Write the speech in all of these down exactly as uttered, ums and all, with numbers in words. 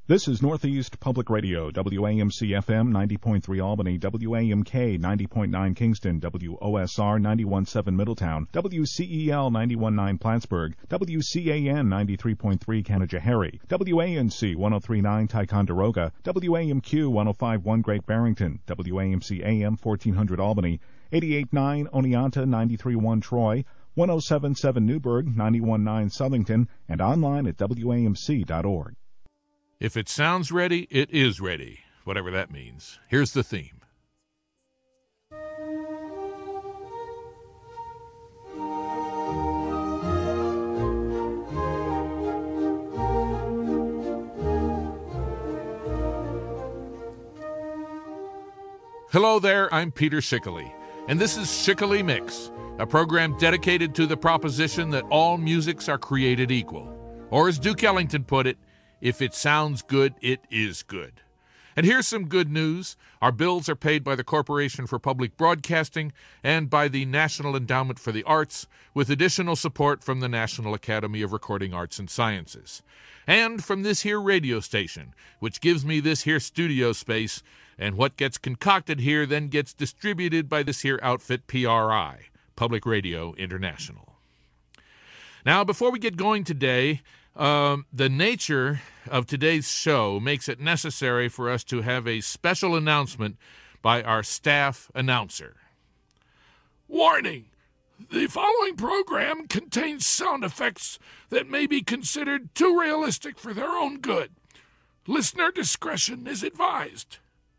This is Northeast Public Radio, W A M C F M ninety point three Albany, W A M K ninety point nine Kingston, W O S R ninety-one point seven Middletown, W C E L ninety-one point nine Plattsburgh, W C A N ninety-three point three Canajoharie, W A N C one oh three point nine Ticonderoga, W A M Q one oh five point one Great Barrington, W A M C A M fourteen hundred Albany, eighty-eight point nine Oneonta, ninety-three point one Troy, one oh seven point seven Newburgh, ninety-one point nine Southington, and online at W A M C dot org. If it sounds ready, it is ready, whatever that means. Here's the theme. Hello there, I'm Peter Schickley, and this is Schickley Mix, a program dedicated to the proposition that all musics are created equal. Or as Duke Ellington put it, if it sounds good, it is good. And here's some good news. Our bills are paid by the Corporation for Public Broadcasting and by the National Endowment for the Arts, with additional support from the National Academy of Recording Arts and Sciences. And from this here radio station, which gives me this here studio space, and what gets concocted here then gets distributed by this here outfit P R I, Public Radio International. Now, before we get going today, Um, the nature of today's show makes it necessary for us to have a special announcement by our staff announcer. Warning! The following program contains sound effects that may be considered too realistic for their own good. Listener discretion is advised.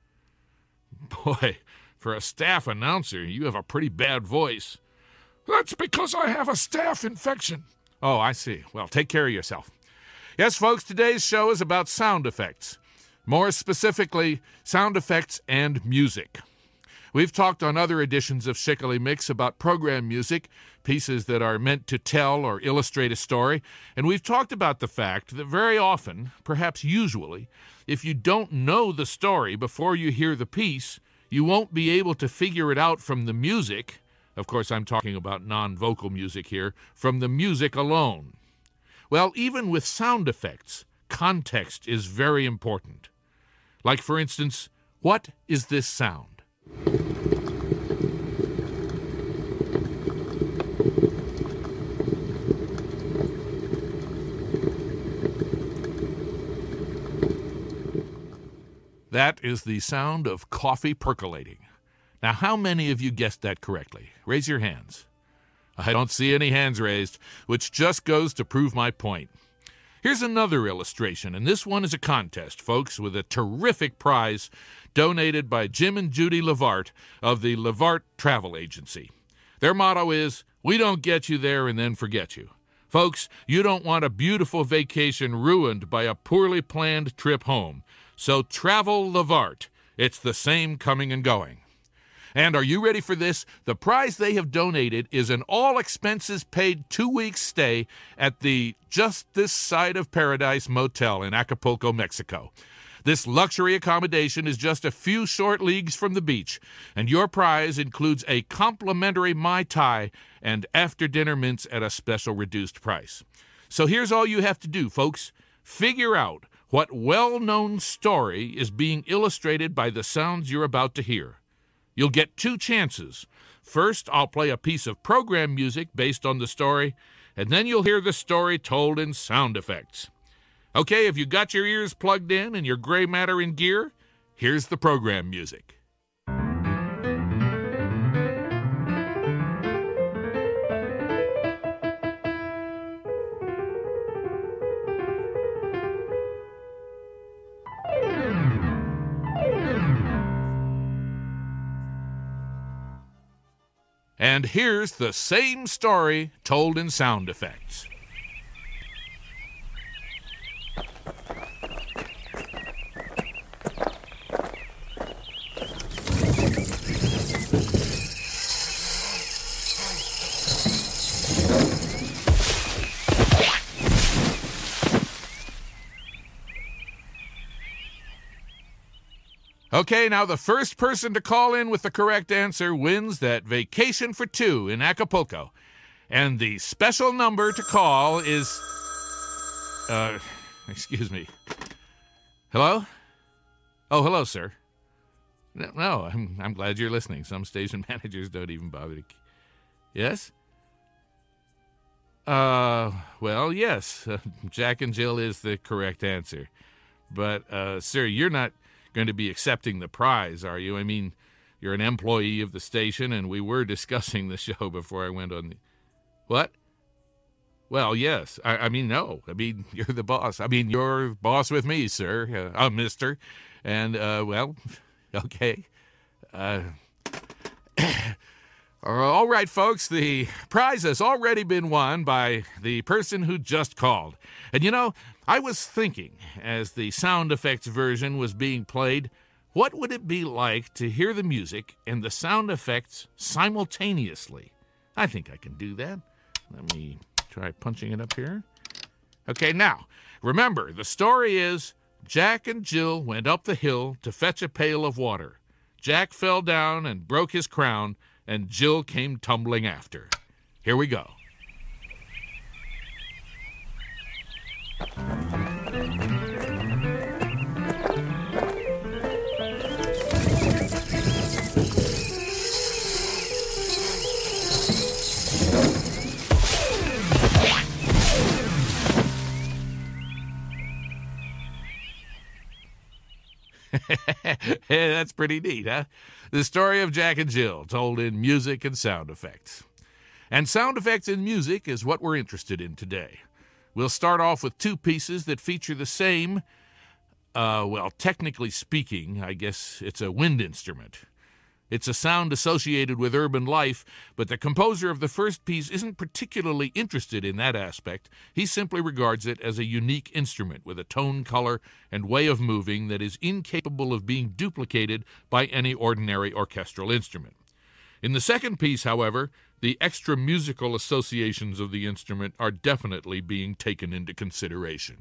Boy, for a staff announcer, you have a pretty bad voice. That's because I have a staph infection. Oh, I see. Well, take care of yourself. Yes, folks, today's show is about sound effects. More specifically, sound effects and music. We've talked on other editions of Schickley Mix about program music, pieces that are meant to tell or illustrate a story, and we've talked about the fact that very often, perhaps usually, if you don't know the story before you hear the piece, you won't be able to figure it out from the music. Of course, I'm talking about non-vocal music here, from the music alone. Well, even with sound effects, context is very important. Like, for instance, what is this sound? That is the sound of coffee percolating. Now, how many of you guessed that correctly? Raise your hands. I don't see any hands raised, which just goes to prove my point. Here's another illustration, and this one is a contest, folks, with a terrific prize donated by Jim and Judy Levart of the Levart Travel Agency. Their motto is, we don't get you there and then forget you. Folks, you don't want a beautiful vacation ruined by a poorly planned trip home. So travel Levart. It's the same coming and going. And are you ready for this? The prize they have donated is an all-expenses-paid two-week stay at the Just This Side of Paradise Motel in Acapulco, Mexico. This luxury accommodation is just a few short leagues from the beach, and your prize includes a complimentary Mai Tai and after-dinner mints at a special reduced price. So here's all you have to do, folks. Figure out what well-known story is being illustrated by the sounds you're about to hear. You'll get two chances. First, I'll play a piece of program music based on the story, and then you'll hear the story told in sound effects. Okay, if you got your ears plugged in and your gray matter in gear, here's the program music. And here's the same story told in sound effects. Okay, now the first person to call in with the correct answer wins that vacation for two in Acapulco. And the special number to call is... Uh, excuse me. Hello? Oh, hello, sir. No, no I'm, I'm glad you're listening. Some station managers don't even bother to... Yes? Uh, well, yes. Uh, Jack and Jill is the correct answer. But, uh, sir, you're not going to be accepting the prize, are you? I mean, you're an employee of the station, and we were discussing the show before I went on the... What? Well, yes. I, I mean, no. I mean, you're the boss. I mean, you're boss with me, sir. Uh, uh mister. And, uh, well, okay. Uh... All right, folks, the prize has already been won by the person who just called. And, you know, I was thinking, as the sound effects version was being played, what would it be like to hear the music and the sound effects simultaneously? I think I can do that. Let me try punching it up here. Okay, now, remember, the story is Jack and Jill went up the hill to fetch a pail of water. Jack fell down and broke his crown, and Jill came tumbling after. Here we go. Hey, that's pretty neat, huh? The story of Jack and Jill, told in music and sound effects. And sound effects and music is what we're interested in today. We'll start off with two pieces that feature the same, uh, well, technically speaking, I guess it's a wind instrument. It's a sound associated with urban life, but the composer of the first piece isn't particularly interested in that aspect. He simply regards it as a unique instrument with a tone, color, and way of moving that is incapable of being duplicated by any ordinary orchestral instrument. In the second piece, however, the extra musical associations of the instrument are definitely being taken into consideration.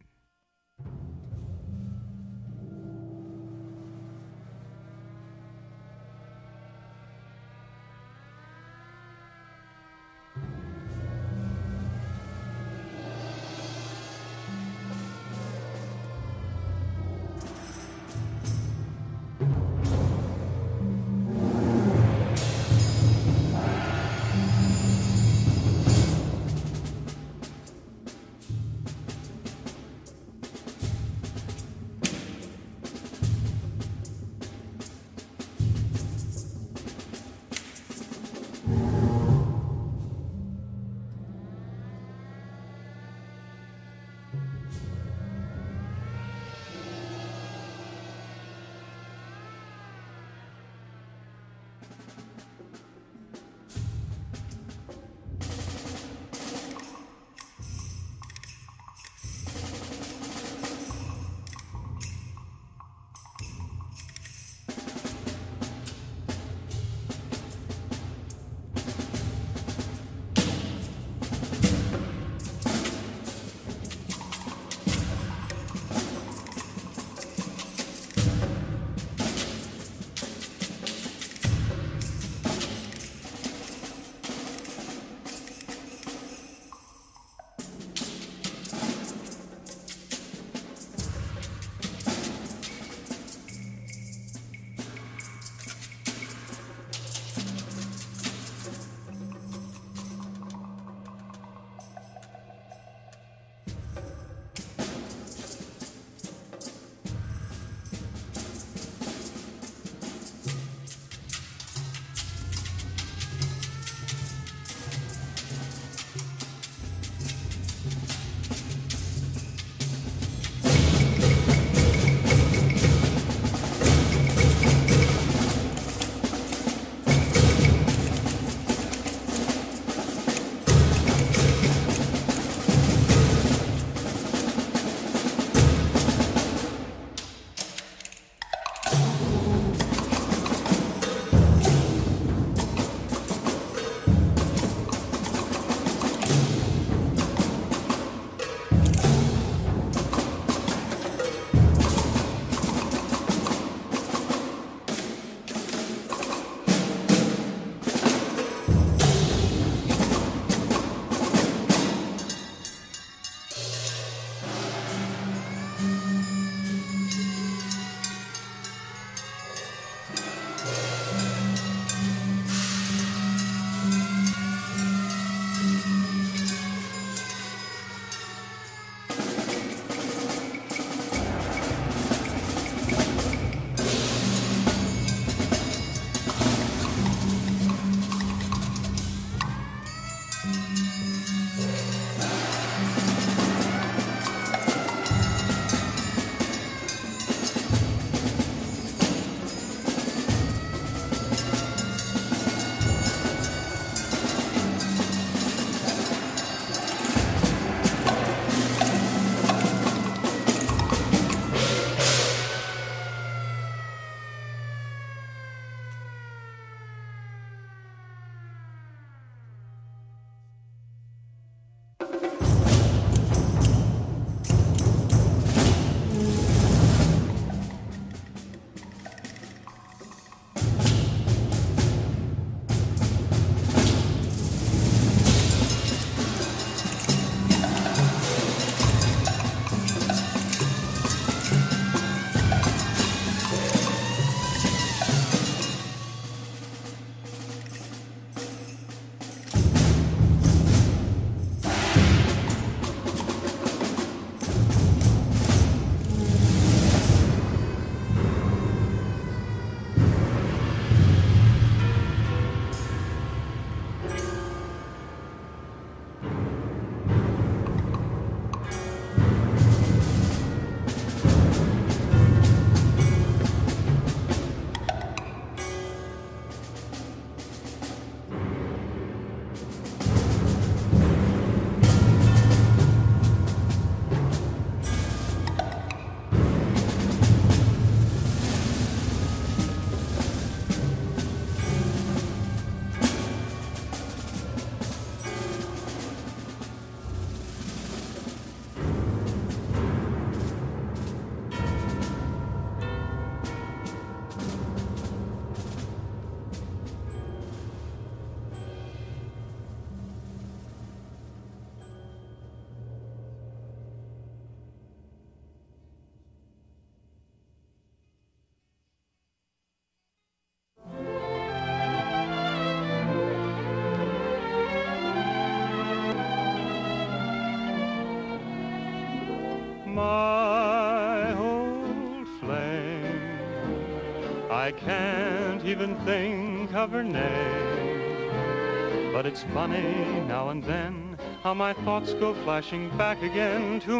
I can't even think of her name. But it's funny now and then how my thoughts go flashing back again to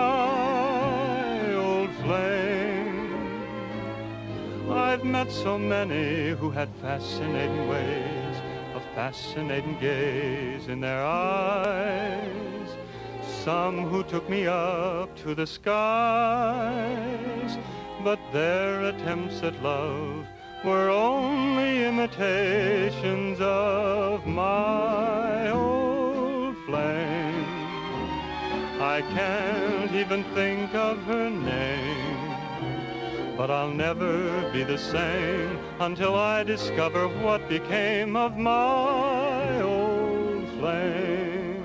my old flame. I've met so many who had fascinating ways, a fascinating gaze in their eyes. Some who took me up to the skies, but their attempts at love were only imitations of my old flame. I can't even think of her name, but I'll never be the same until I discover what became of my old flame.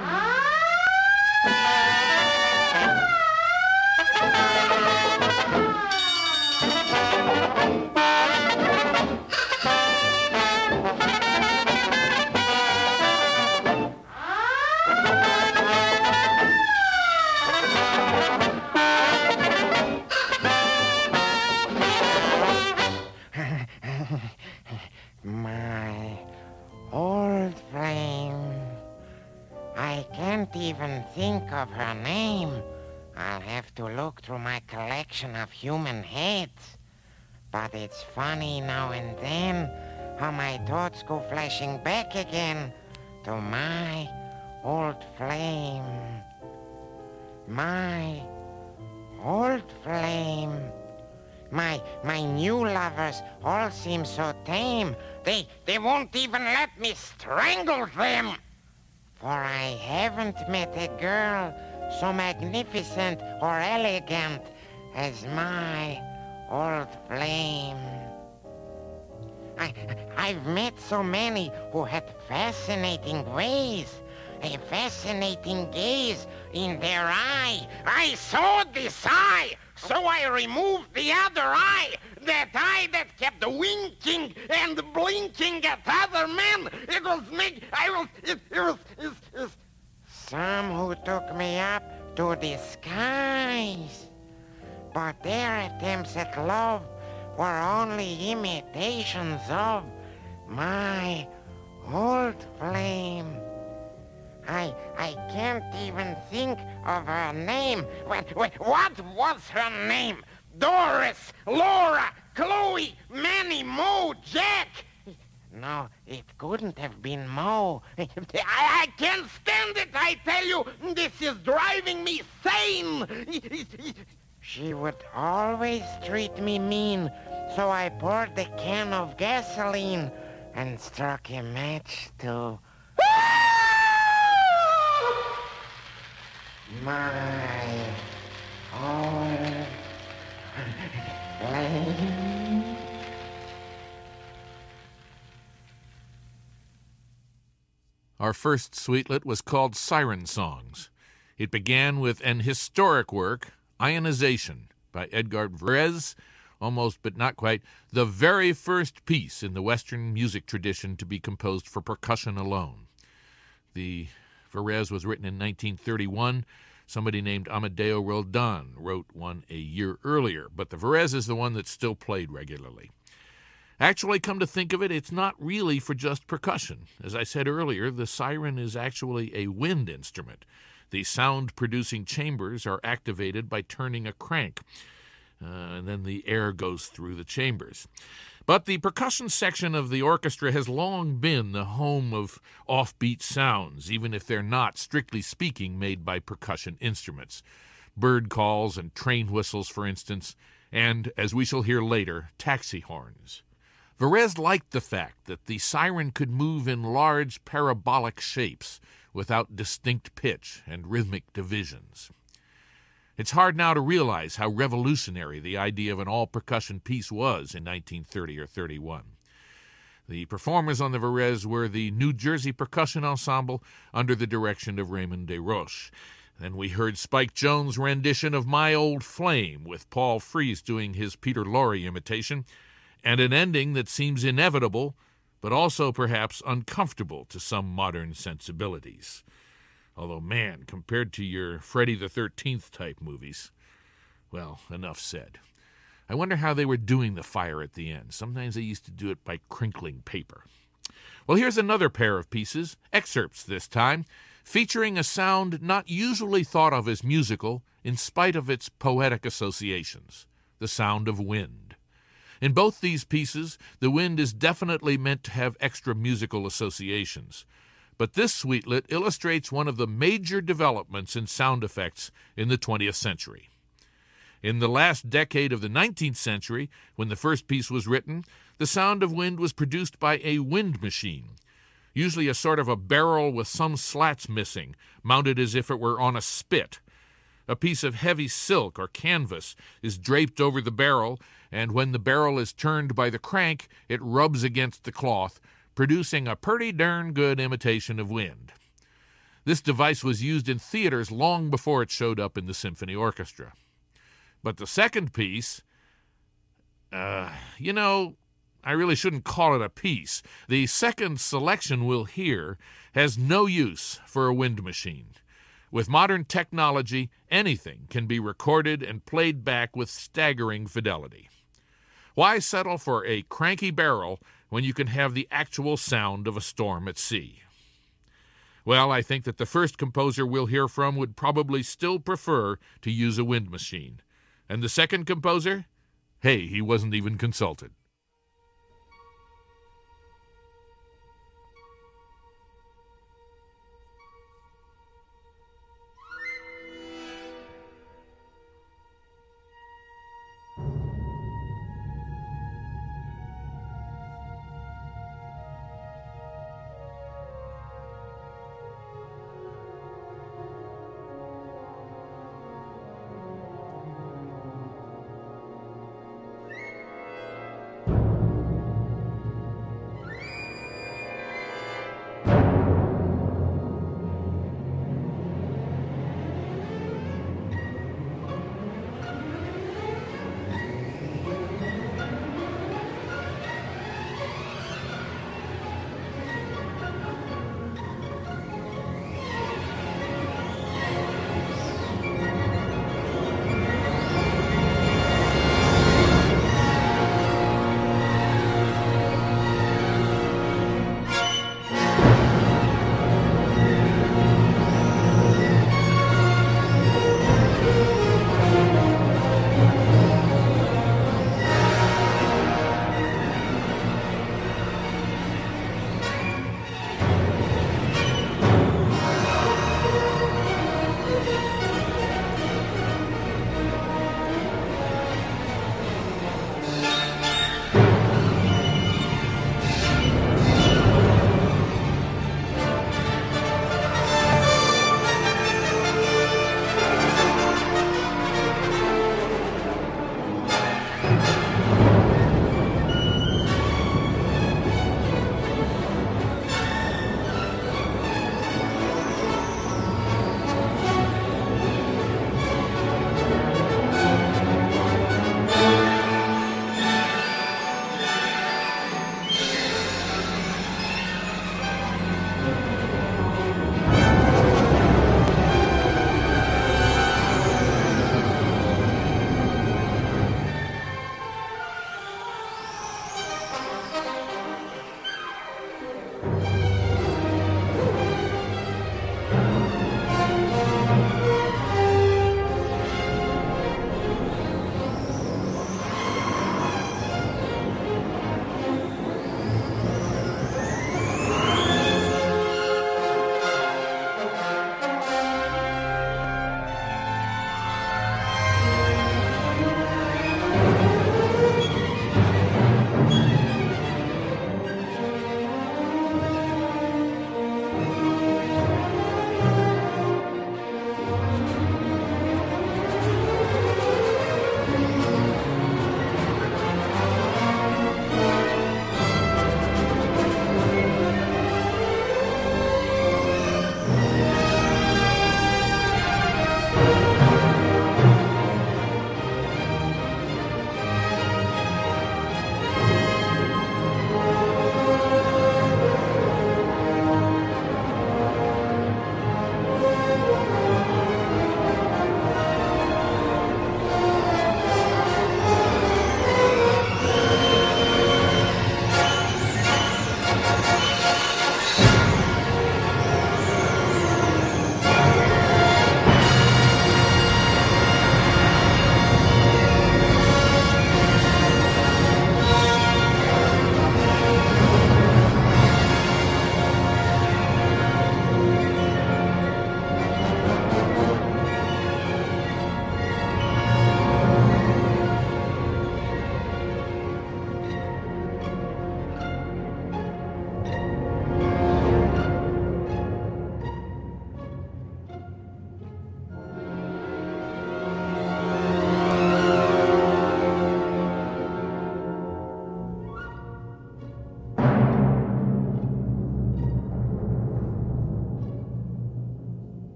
My old flame. I can't even think of her name. I'll have to look through my collection of human heads. But it's funny now and then how my thoughts go flashing back again to my old flame. My old flame. My my new lovers all seem so tame. They they won't even let me strangle them. For I haven't met a girl so magnificent or elegant as my old flame. I, I've met so many who had fascinating ways, a fascinating gaze in their eye. I saw this eye, so I removed the other eye, that eye that kept winking and blinking at other men. It was me, I was, it, it was, it, it. Some who took me up to the skies, but their attempts at love were only imitations of my old flame. I I can't even think of her name. Wait, wait, what was her name? Doris, Laura, Chloe, Manny, Mo, Jack. No, it couldn't have been Mo. I, I can't stand it, I tell you. This is driving me sane. She would always treat me mean, so I poured the can of gasoline and struck a match to my old flame. Our first Sweetlet was called Siren Songs. It began with an historic work, Ionization, by Edgar Varese, almost but not quite, the very first piece in the Western music tradition to be composed for percussion alone. The Varese was written in nineteen thirty-one. Somebody named Amadeo Roldan wrote one a year earlier, but the Varese is the one that's still played regularly. Actually, come to think of it, it's not really for just percussion. As I said earlier, the siren is actually a wind instrument. The sound-producing chambers are activated by turning a crank, uh, and then the air goes through the chambers. But the percussion section of the orchestra has long been the home of offbeat sounds, even if they're not, strictly speaking, made by percussion instruments. Bird calls and train whistles, for instance, and, as we shall hear later, taxi horns. Varese liked the fact that the siren could move in large parabolic shapes without distinct pitch and rhythmic divisions. It's hard now to realize how revolutionary the idea of an all-percussion piece was in nineteen thirty or thirty-one. The performers on the Varese were the New Jersey Percussion Ensemble under the direction of Raymond Desroches. Then we heard Spike Jones' rendition of My Old Flame, with Paul Frees doing his Peter Lorre imitation, and an ending that seems inevitable, but also perhaps uncomfortable to some modern sensibilities. Although, man, compared to your Friday the thirteenth type movies, well, enough said. I wonder how they were doing the fire at the end. Sometimes they used to do it by crinkling paper. Well, here's another pair of pieces, excerpts this time, featuring a sound not usually thought of as musical in spite of its poetic associations, the sound of wind. In both these pieces, the wind is definitely meant to have extra musical associations. But this sweetlet illustrates one of the major developments in sound effects in the twentieth century. In the last decade of the nineteenth century, when the first piece was written, the sound of wind was produced by a wind machine, usually a sort of a barrel with some slats missing, mounted as if it were on a spit. A piece of heavy silk or canvas is draped over the barrel, and when the barrel is turned by the crank, it rubs against the cloth, producing a pretty darn good imitation of wind. This device was used in theaters long before it showed up in the symphony orchestra. But the second piece, uh, you know, I really shouldn't call it a piece. The second selection we'll hear has no use for a wind machine. With modern technology, anything can be recorded and played back with staggering fidelity. Why settle for a cranky barrel when you can have the actual sound of a storm at sea? Well, I think that the first composer we'll hear from would probably still prefer to use a wind machine. And the second composer? Hey, he wasn't even consulted.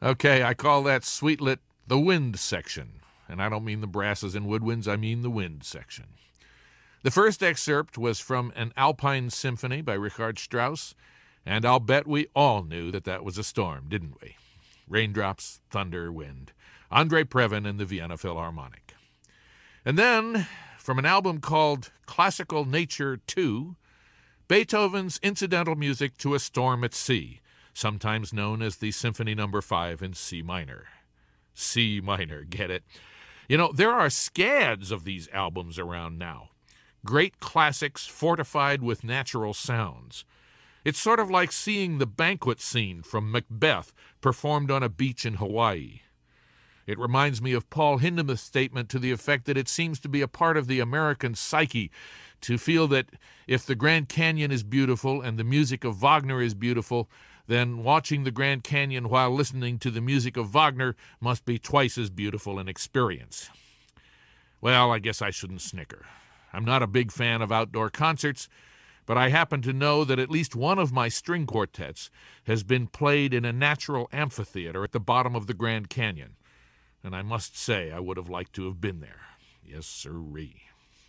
Okay, I call that Sweetlet the wind section. And I don't mean the brasses and woodwinds, I mean the wind section. The first excerpt was from an Alpine Symphony by Richard Strauss, and I'll bet we all knew that that was a storm, didn't we? Raindrops, thunder, wind. Andrei Previn and the Vienna Philharmonic. And then, from an album called Classical Nature two, Beethoven's incidental music to a storm at sea, sometimes known as the Symphony Number five in C minor. C minor, get it? You know, there are scads of these albums around now. Great classics fortified with natural sounds. It's sort of like seeing the banquet scene from Macbeth performed on a beach in Hawaii. It reminds me of Paul Hindemith's statement to the effect that it seems to be a part of the American psyche to feel that if the Grand Canyon is beautiful and the music of Wagner is beautiful, then watching the Grand Canyon while listening to the music of Wagner must be twice as beautiful an experience. Well, I guess I shouldn't snicker. I'm not a big fan of outdoor concerts, but I happen to know that at least one of my string quartets has been played in a natural amphitheater at the bottom of the Grand Canyon, and I must say I would have liked to have been there. Yes, sirree.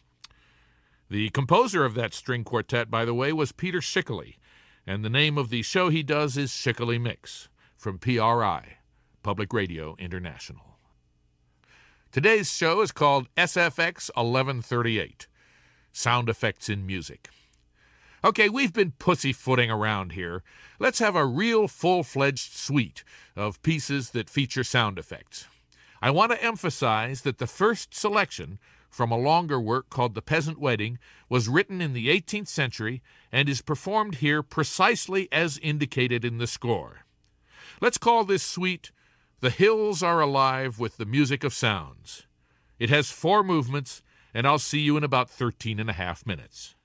The composer of that string quartet, by the way, was Peter Schickele, and the name of the show he does is Schickele Mix, from P R I, Public Radio International. Today's show is called S F X eleven thirty-eight, Sound Effects in Music. Okay, we've been pussyfooting around here. Let's have a real full-fledged suite of pieces that feature sound effects. I want to emphasize that the first selection from a longer work called The Peasant Wedding was written in the eighteenth century and is performed here precisely as indicated in the score. Let's call this suite The Hills Are Alive with the Music of Sounds. It has four movements, and I'll see you in about thirteen and a half minutes.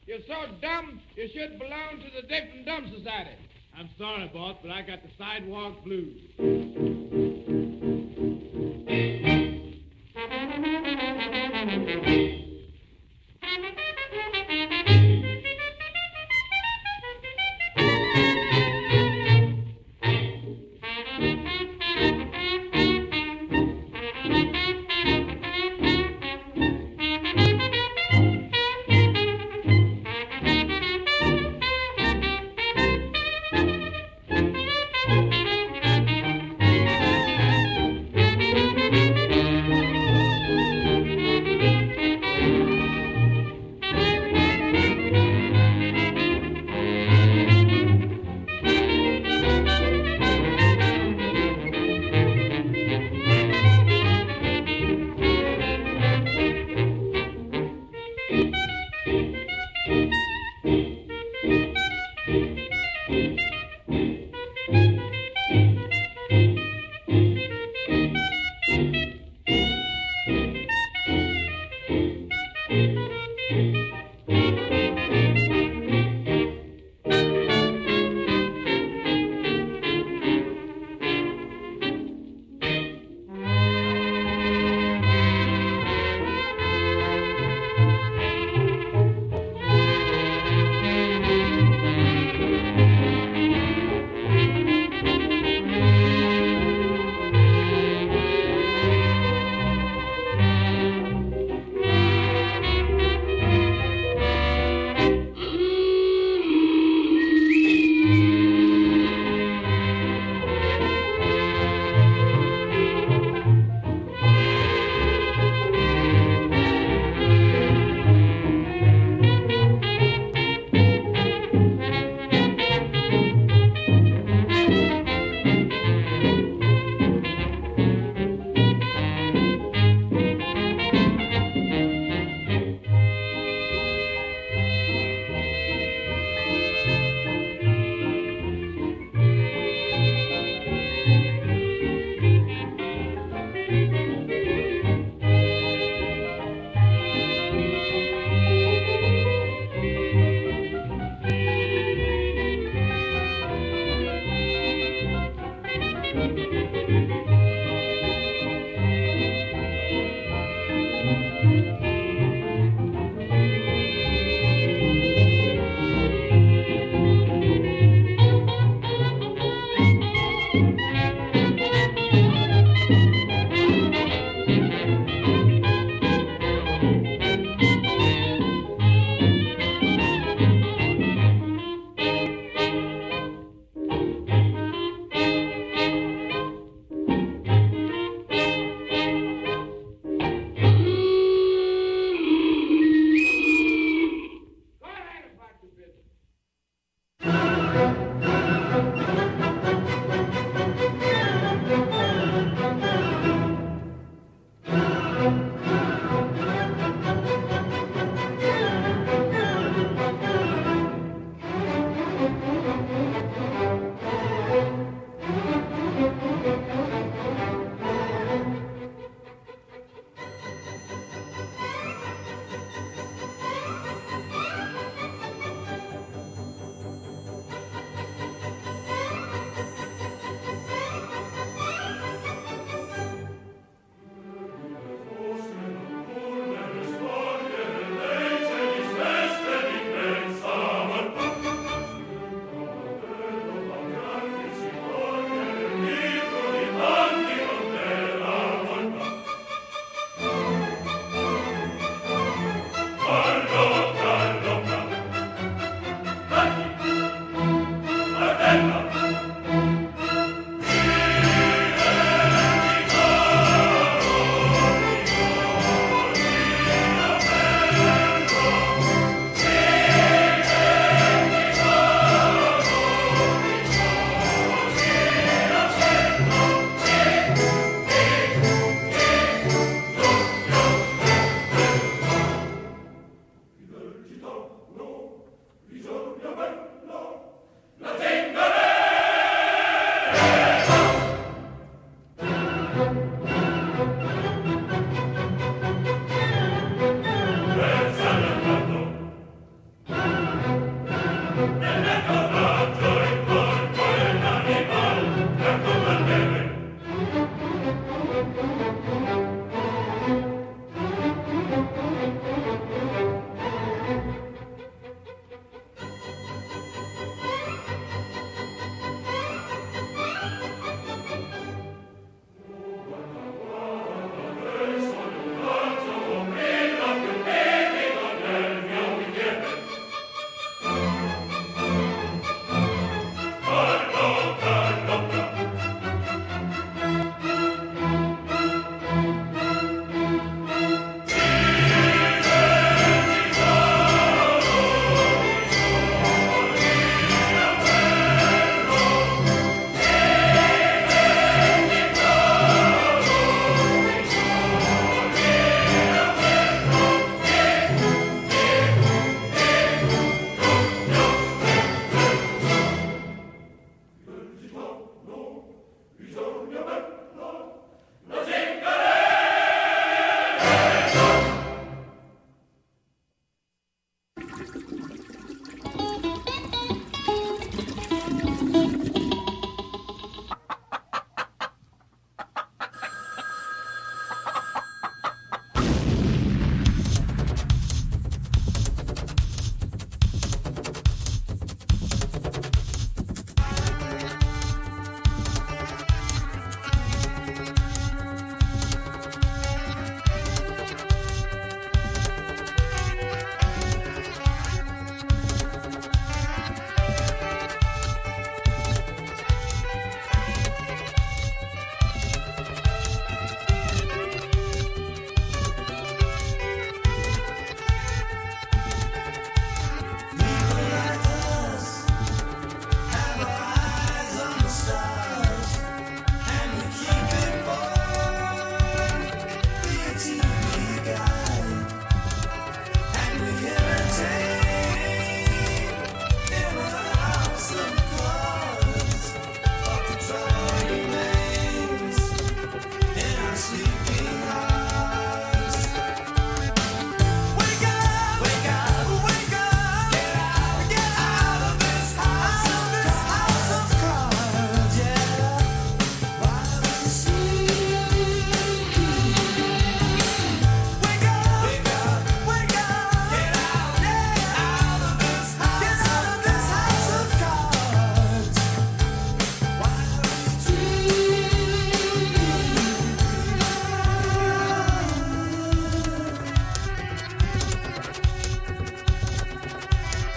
You're so dumb, you should belong to the Deaf and Dumb Society. I'm sorry, boss, but I got the sidewalk blues.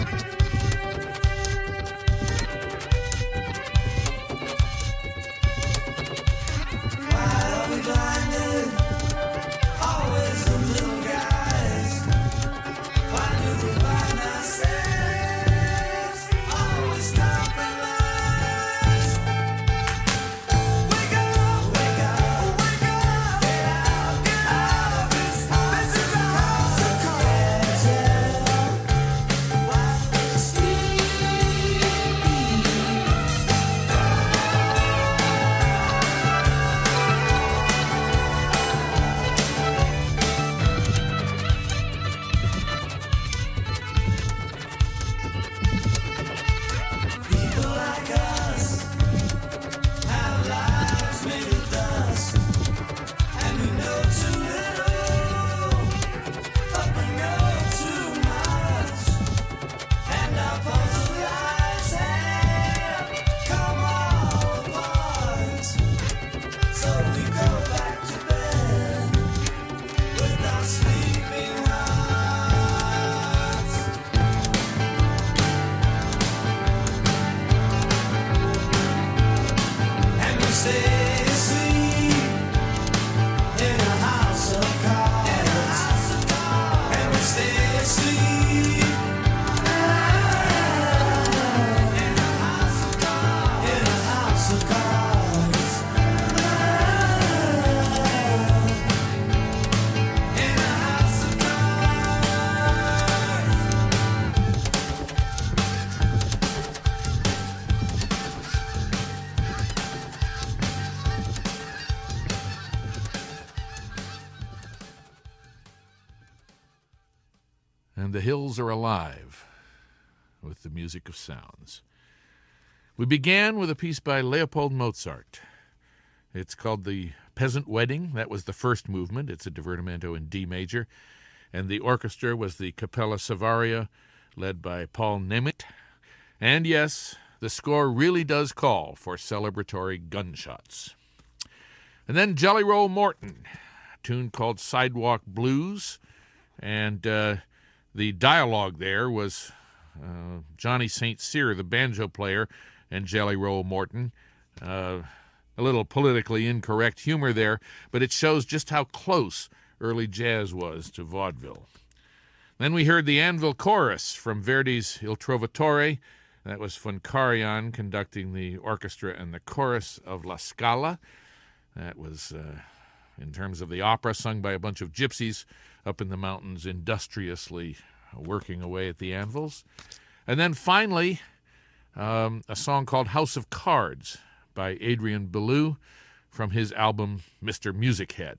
And the hills are alive with the music of sounds. We began with a piece by Leopold Mozart. It's called The Peasant Wedding. That was the first movement. It's a divertimento in D major. And the orchestra was the Capella Savaria, led by Paul Nemeth. And yes, the score really does call for celebratory gunshots. And then Jelly Roll Morton, a tune called Sidewalk Blues. And uh, the dialogue there was uh, Johnny Saint Cyr, the banjo player, and Jelly Roll Morton. Uh, a little politically incorrect humor there, but it shows just how close early jazz was to vaudeville. Then we heard the Anvil Chorus from Verdi's Il Trovatore. That was von Karajan conducting the orchestra and the chorus of La Scala. That was, uh, in terms of the opera, sung by a bunch of gypsies up in the mountains, industriously working away at the anvils. And then finally, um, a song called House of Cards by Adrian Belew from his album Mister Music Head.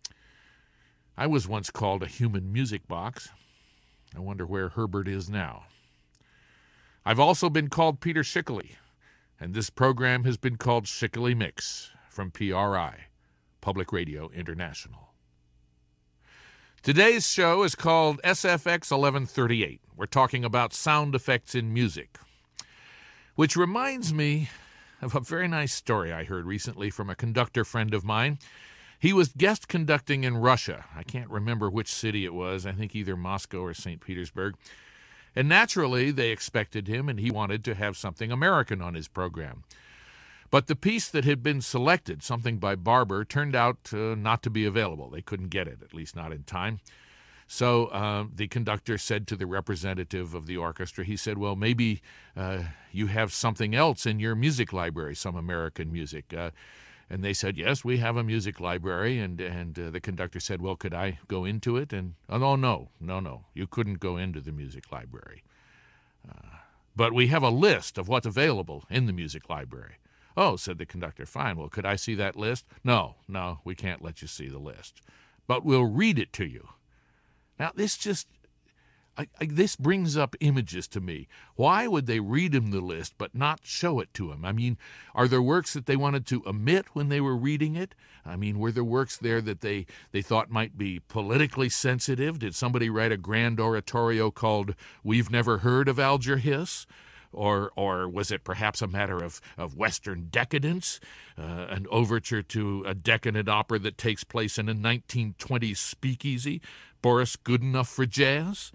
I was once called a human music box. I wonder where Herbert is now. I've also been called Peter Schickele, and this program has been called Schickele Mix from P R I, Public Radio International. Today's show is called S F X eleven thirty-eight. We're talking about sound effects in music, which reminds me of a very nice story I heard recently from a conductor friend of mine. He was guest conducting in Russia. I can't remember which city it was. I think either Moscow or Saint Petersburg. And naturally, they expected him, and he wanted to have something American on his program. But the piece that had been selected, something by Barber, turned out uh, not to be available. They couldn't get it, at least not in time. So uh, the conductor said to the representative of the orchestra, he said, well, maybe uh, you have something else in your music library, some American music. Uh, and they said, yes, we have a music library. And, and uh, the conductor said, well, could I go into it? And, oh, no, no, no, no, you couldn't go into the music library. Uh, but we have a list of what's available in the music library. Oh, said the conductor, fine. Well, could I see that list? No, no, we can't let you see the list. But we'll read it to you. Now, this just, I, I, this brings up images to me. Why would they read him the list but not show it to him? I mean, are there works that they wanted to omit when they were reading it? I mean, were there works there that they, they thought might be politically sensitive? Did somebody write a grand oratorio called We've Never Heard of Alger Hiss? Or or was it perhaps a matter of, of Western decadence, uh, an overture to a decadent opera that takes place in a nineteen twenties speakeasy, Boris Good Enough for Jazz?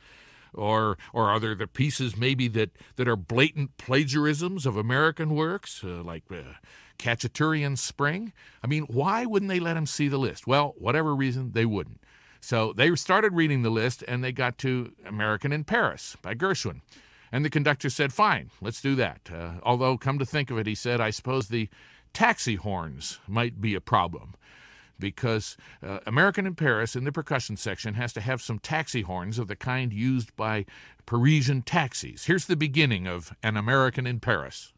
Or or are there the pieces maybe that, that are blatant plagiarisms of American works, uh, like uh, Khachaturian Spring? I mean, why wouldn't they let him see the list? Well, whatever reason, they wouldn't. So they started reading the list, and they got to American in Paris by Gershwin. And the conductor said, fine, let's do that. Uh, although, come to think of it, he said, I suppose the taxi horns might be a problem, because uh, American in Paris in the percussion section has to have some taxi horns of the kind used by Parisian taxis. Here's the beginning of An American in Paris.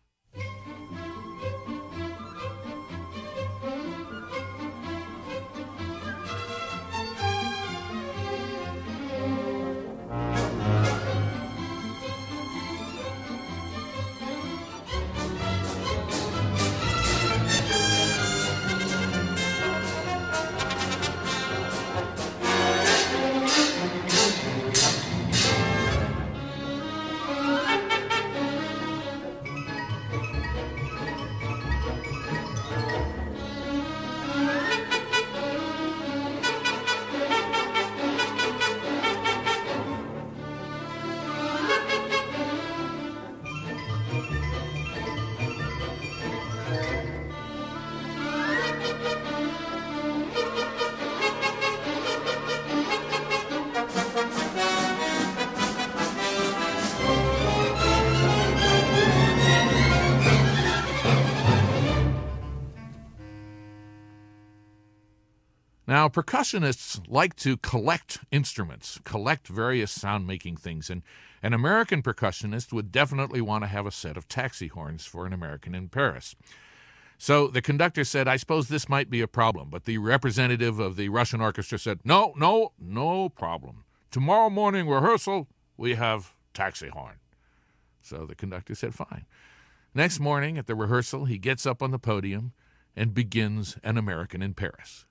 Now, percussionists like to collect instruments, collect various sound-making things, and an American percussionist would definitely want to have a set of taxi horns for An American in Paris. So the conductor said, I suppose this might be a problem, but the representative of the Russian orchestra said, no, no, no problem. Tomorrow morning rehearsal, we have taxi horn. So the conductor said, fine. Next morning at the rehearsal, he gets up on the podium and begins An American in Paris.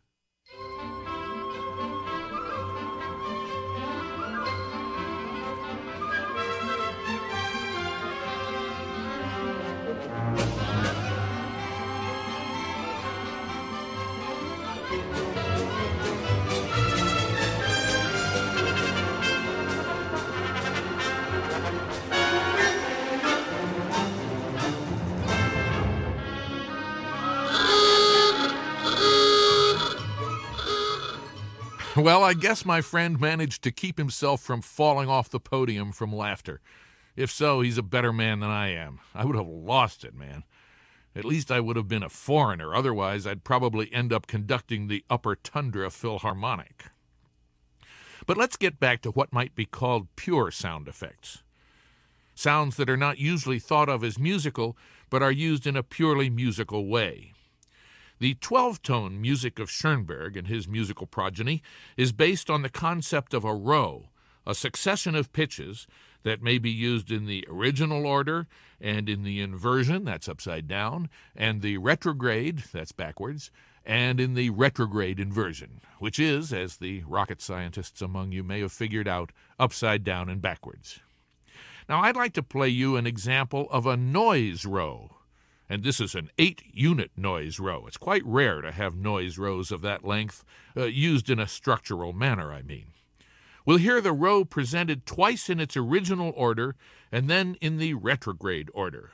Well, I guess my friend managed to keep himself from falling off the podium from laughter. If so, he's a better man than I am. I would have lost it, man. At least I would have been a foreigner. Otherwise, I'd probably end up conducting the Upper Tundra Philharmonic. But let's get back to what might be called pure sound effects. Sounds that are not usually thought of as musical, but are used in a purely musical way. The twelve-tone music of Schoenberg and his musical progeny is based on the concept of a row, a succession of pitches that may be used in the original order and in the inversion, that's upside down, and the retrograde, that's backwards, and in the retrograde inversion, which is, as the rocket scientists among you may have figured out, upside down and backwards. Now, I'd like to play you an example of a noise row. And this is an eight-unit noise row. It's quite rare to have noise rows of that length, uh, used in a structural manner, I mean. We'll hear the row presented twice in its original order and then in the retrograde order.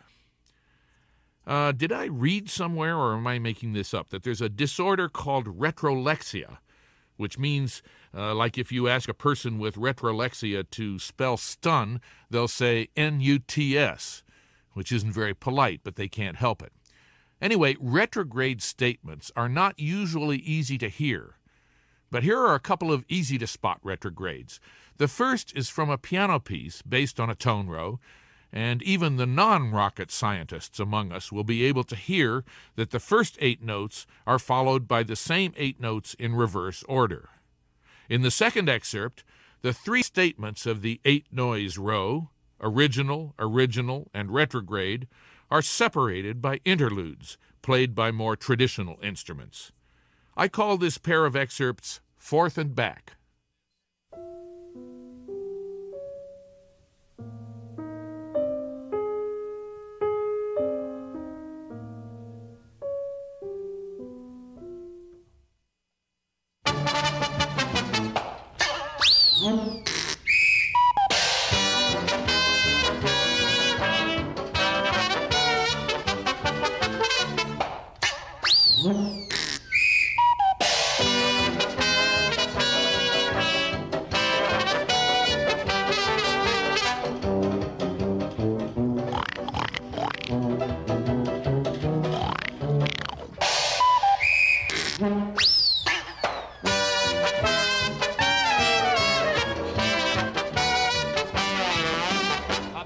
Uh, did I read somewhere, or am I making this up, that there's a disorder called retrolexia, which means, uh, like if you ask a person with retrolexia to spell stun, they'll say N U T S. Which isn't very polite, but they can't help it. Anyway, retrograde statements are not usually easy to hear. But here are a couple of easy-to-spot retrogrades. The first is from a piano piece based on a tone row, and even the non-rocket scientists among us will be able to hear that the first eight notes are followed by the same eight notes in reverse order. In the second excerpt, the three statements of the eight-noise row, original, original, and retrograde, are separated by interludes played by more traditional instruments. I call this pair of excerpts Forth and Back.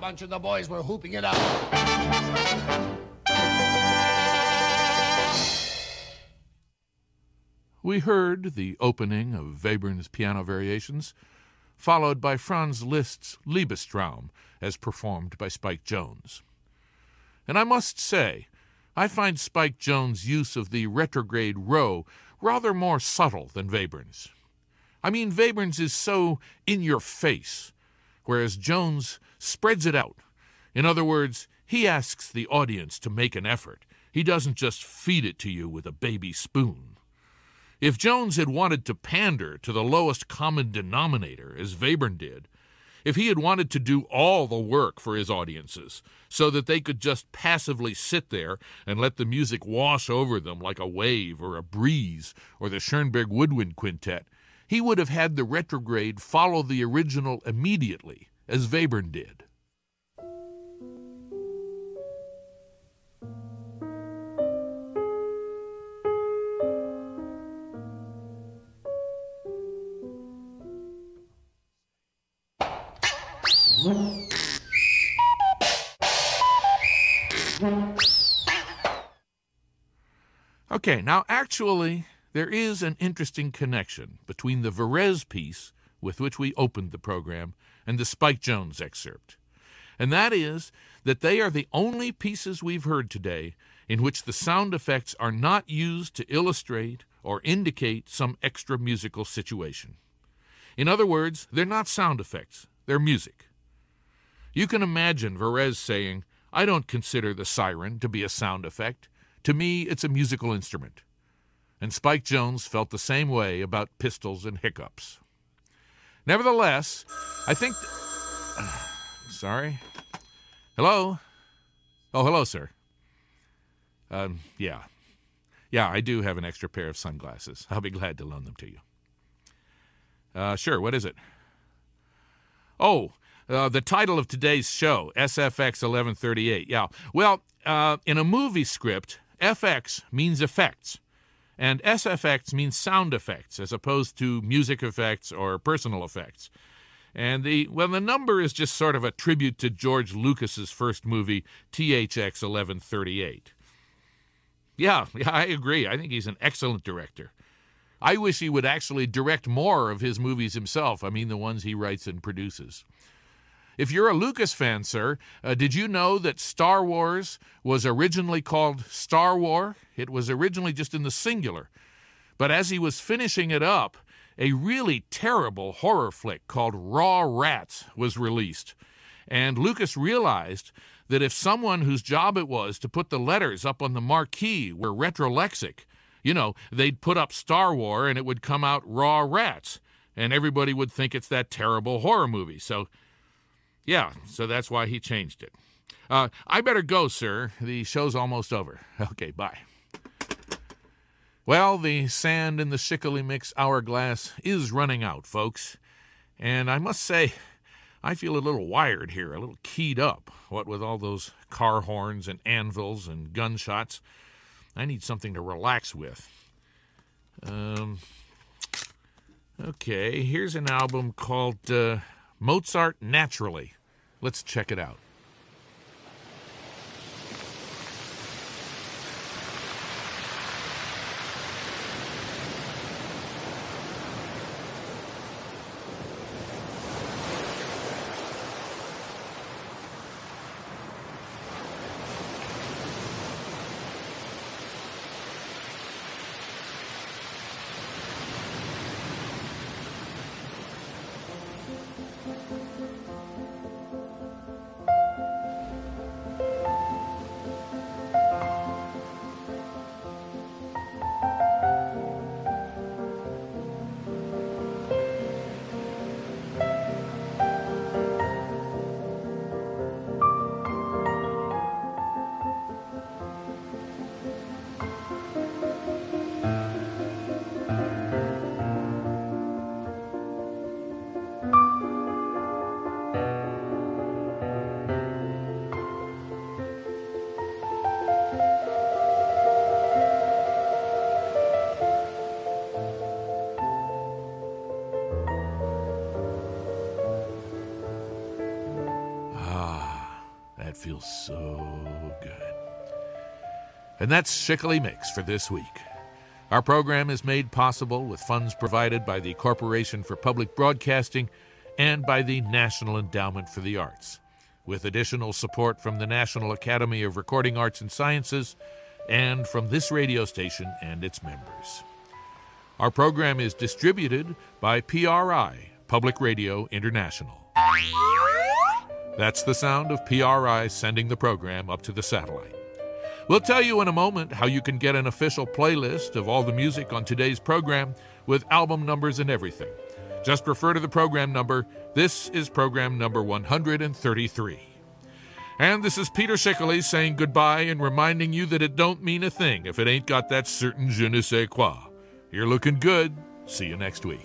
bunch of the boys were whooping it up. We heard the opening of Webern's Piano Variations, followed by Franz Liszt's Liebestraum, as performed by Spike Jones. And I must say, I find Spike Jones' use of the retrograde row rather more subtle than Webern's. I mean, Webern's is so in-your-face, whereas Jones spreads it out. In other words, he asks the audience to make an effort. He doesn't just feed it to you with a baby spoon. If Jones had wanted to pander to the lowest common denominator, as Webern did, if he had wanted to do all the work for his audiences so that they could just passively sit there and let the music wash over them like a wave or a breeze or the Schoenberg Woodwind Quintet, he would have had the retrograde follow the original immediately, as Webern did. Okay, now actually, there is an interesting connection between the Varese piece with which we opened the program and the Spike Jones excerpt. And that is that they are the only pieces we've heard today in which the sound effects are not used to illustrate or indicate some extra musical situation. In other words, they're not sound effects, they're music. You can imagine Varese saying, "I don't consider the siren to be a sound effect. To me, it's a musical instrument." And Spike Jones felt the same way about pistols and hiccups. Nevertheless, I think... Th- uh, sorry? Hello? Oh, hello, sir. Um, yeah. Yeah, I do have an extra pair of sunglasses. I'll be glad to loan them to you. Uh, sure, what is it? Oh, uh, the title of today's show, S F X eleven thirty-eight. Yeah, well, uh, in a movie script, F X means effects, and S F X means sound effects, as opposed to music effects or personal effects. And the, well, the number is just sort of a tribute to George Lucas's first movie, T H X eleven thirty-eight. Yeah, yeah, I agree. I think he's an excellent director. I wish he would actually direct more of his movies himself. I mean, the ones he writes and produces. If you're a Lucas fan, sir, uh, did you know that Star Wars was originally called Star War? It was originally just in the singular. But as he was finishing it up, a really terrible horror flick called Raw Rats was released. And Lucas realized that if someone whose job it was to put the letters up on the marquee were retrolexic, you know, they'd put up Star War and it would come out Raw Rats, and everybody would think it's that terrible horror movie. So, yeah, so that's why he changed it. Uh, I better go, sir. The show's almost over. Okay, bye. Well, the sand in the Shikely Mix hourglass is running out, folks. And I must say, I feel a little wired here, a little keyed up, what with all those car horns and anvils and gunshots. I need something to relax with. Um, okay, here's an album called uh, Mozart Naturally. Let's check it out. that feels so good. And that's Shickley Mix for this week. Our program is made possible with funds provided by the Corporation for Public Broadcasting and by the National Endowment for the Arts, with additional support from the National Academy of Recording Arts and Sciences and from this radio station and its members. Our program is distributed by P R I, Public Radio International. That's the sound of P R I sending the program up to the satellite. We'll tell you in a moment how you can get an official playlist of all the music on today's program with album numbers and everything. Just refer to the program number. This is program number one hundred thirty-three. And this is Peter Shickley saying goodbye and reminding you that it don't mean a thing if it ain't got that certain je ne sais quoi. You're looking good. See you next week.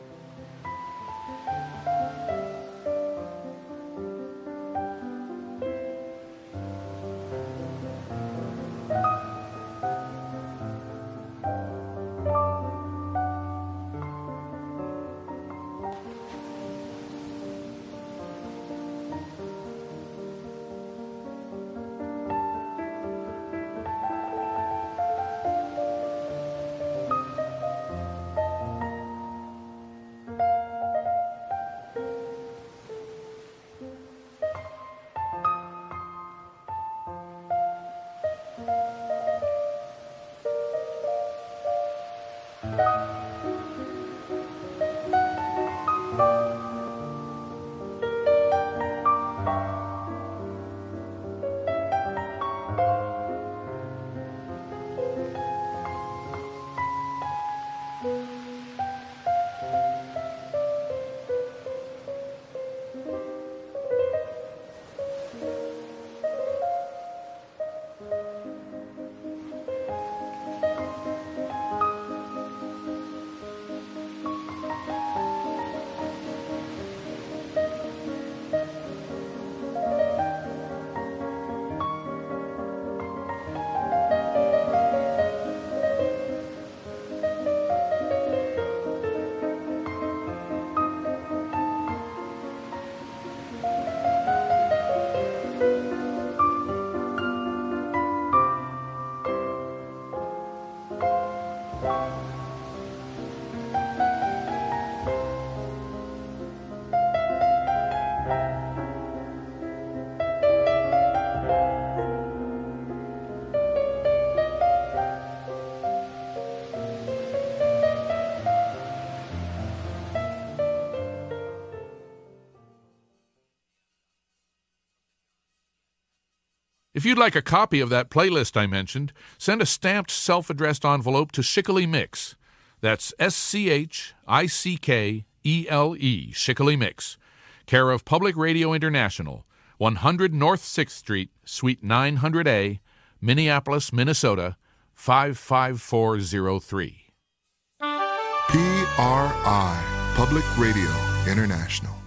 If you'd like a copy of that playlist I mentioned, send a stamped self-addressed envelope to Shickley Mix. That's S C H I C K E L E, Shickley Mix, care of Public Radio International, one hundred North sixth Street, Suite nine hundred A, Minneapolis, Minnesota, five five four zero three. P R I, Public Radio International.